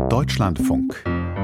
Deutschlandfunk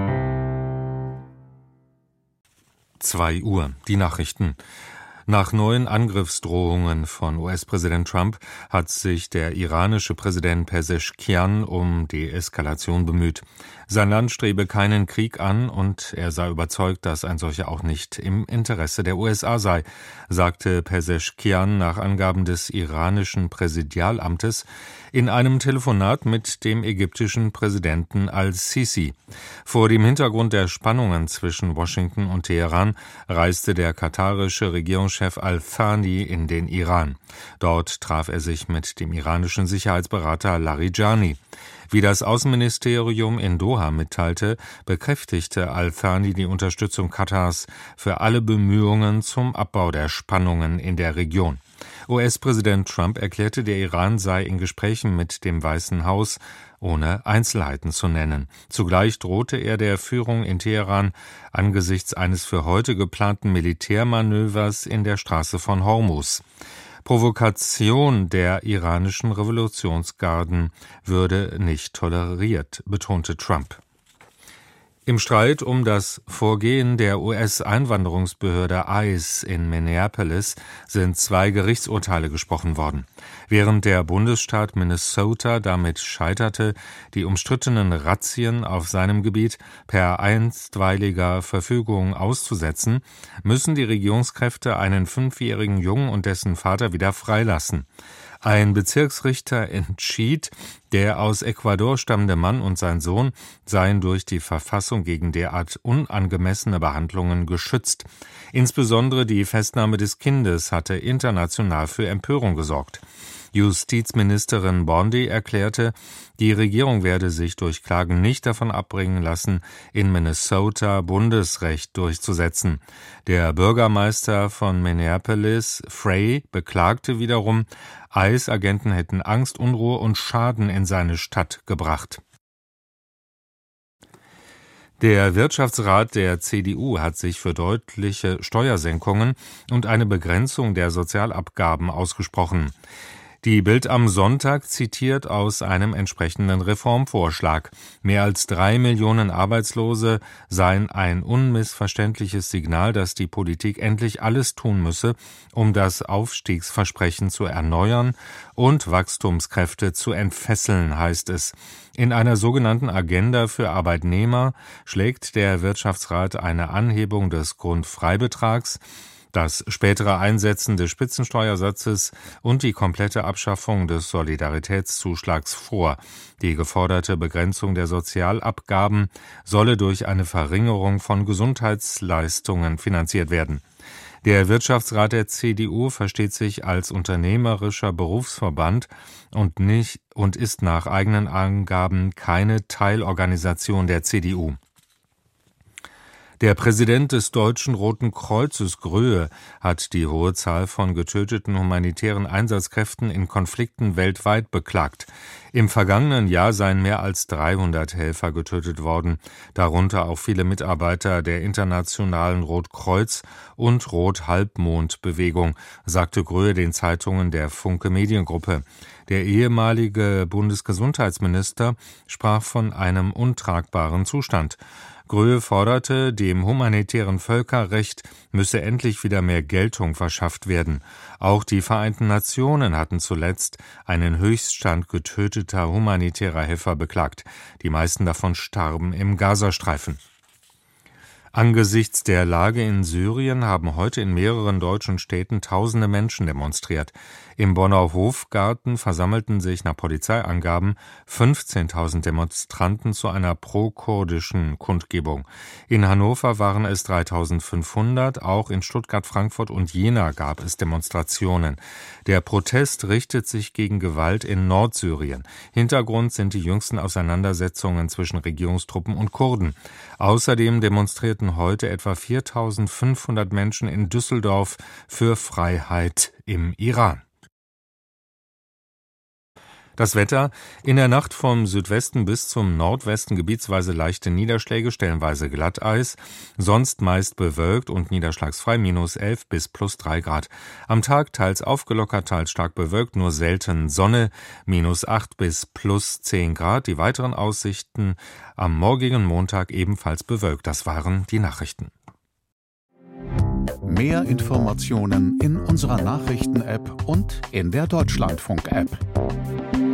2 Uhr, die Nachrichten. Nach neuen Angriffsdrohungen von US-Präsident Trump hat sich der iranische Präsident Pezeshkian um Deeskalation bemüht. Sein Land strebe keinen Krieg an und er sei überzeugt, dass ein solcher auch nicht im Interesse der USA sei, sagte Pezeshkian nach Angaben des iranischen Präsidialamtes in einem Telefonat mit dem ägyptischen Präsidenten al-Sisi. Vor dem Hintergrund der Spannungen zwischen Washington und Teheran reiste der katarische Regierungschef al-Thani in den Iran. Dort traf er sich mit dem iranischen Sicherheitsberater Larijani. Wie das Außenministerium in Doha mitteilte, bekräftigte al-Thani die Unterstützung Katars für alle Bemühungen zum Abbau der Spannungen in der Region. US-Präsident Trump erklärte, der Iran sei in Gesprächen mit dem Weißen Haus, ohne Einzelheiten zu nennen. Zugleich drohte er der Führung in Teheran angesichts eines für heute geplanten Militärmanövers in der Straße von Hormuz. Provokation der iranischen Revolutionsgarden würde nicht toleriert, betonte Trump. Im Streit um das Vorgehen der US-Einwanderungsbehörde ICE in Minneapolis sind 2 Gerichtsurteile gesprochen worden. Während der Bundesstaat Minnesota damit scheiterte, die umstrittenen Razzien auf seinem Gebiet per einstweiliger Verfügung auszusetzen, müssen die Regierungskräfte einen 5-jährigen Jungen und dessen Vater wieder freilassen. Ein Bezirksrichter entschied, der aus Ecuador stammende Mann und sein Sohn seien durch die Verfassung gegen derart unangemessene Behandlungen geschützt. Insbesondere die Festnahme des Kindes hatte international für Empörung gesorgt. Justizministerin Bondi erklärte, die Regierung werde sich durch Klagen nicht davon abbringen lassen, in Minnesota Bundesrecht durchzusetzen. Der Bürgermeister von Minneapolis, Frey, beklagte wiederum, ICE-Agenten hätten Angst, Unruhe und Schaden in seine Stadt gebracht. Der Wirtschaftsrat der CDU hat sich für deutliche Steuersenkungen und eine Begrenzung der Sozialabgaben ausgesprochen. Die Bild am Sonntag zitiert aus einem entsprechenden Reformvorschlag. Mehr als 3 Millionen Arbeitslose seien ein unmissverständliches Signal, dass die Politik endlich alles tun müsse, um das Aufstiegsversprechen zu erneuern und Wachstumskräfte zu entfesseln, heißt es. In einer sogenannten Agenda für Arbeitnehmer schlägt der Wirtschaftsrat eine Anhebung des Grundfreibetrags, das spätere Einsetzen des Spitzensteuersatzes und die komplette Abschaffung des Solidaritätszuschlags vor. Die geforderte Begrenzung der Sozialabgaben solle durch eine Verringerung von Gesundheitsleistungen finanziert werden. Der Wirtschaftsrat der CDU versteht sich als unternehmerischer Berufsverband und ist nach eigenen Angaben keine Teilorganisation der CDU. Der Präsident des Deutschen Roten Kreuzes, Gröhe, hat die hohe Zahl von getöteten humanitären Einsatzkräften in Konflikten weltweit beklagt. Im vergangenen Jahr seien mehr als 300 Helfer getötet worden, darunter auch viele Mitarbeiter der internationalen Rotkreuz- und Rothalbmond-Bewegung, sagte Gröhe den Zeitungen der Funke Mediengruppe. Der ehemalige Bundesgesundheitsminister sprach von einem untragbaren Zustand. Gröhe forderte, dem humanitären Völkerrecht müsse endlich wieder mehr Geltung verschafft werden. Auch die Vereinten Nationen hatten zuletzt einen Höchststand getöteter humanitärer Helfer beklagt. Die meisten davon starben im Gazastreifen. Angesichts der Lage in Syrien haben heute in mehreren deutschen Städten tausende Menschen demonstriert. Im Bonner Hofgarten versammelten sich nach Polizeiangaben 15.000 Demonstranten zu einer pro-kurdischen Kundgebung. In Hannover waren es 3.500, auch in Stuttgart, Frankfurt und Jena gab es Demonstrationen. Der Protest richtet sich gegen Gewalt in Nordsyrien. Hintergrund sind die jüngsten Auseinandersetzungen zwischen Regierungstruppen und Kurden. Außerdem demonstrierten heute etwa 4.500 Menschen in Düsseldorf für Freiheit im Iran. Das Wetter: In der Nacht vom Südwesten bis zum Nordwesten gebietsweise leichte Niederschläge, stellenweise Glatteis, sonst meist bewölkt und niederschlagsfrei -11 bis +3 Grad. Am Tag teils aufgelockert, teils stark bewölkt, nur selten Sonne, -8 bis +10 Grad. Die weiteren Aussichten: am morgigen Montag ebenfalls bewölkt. Das waren die Nachrichten. Mehr Informationen in unserer Nachrichten-App und in der Deutschlandfunk-App.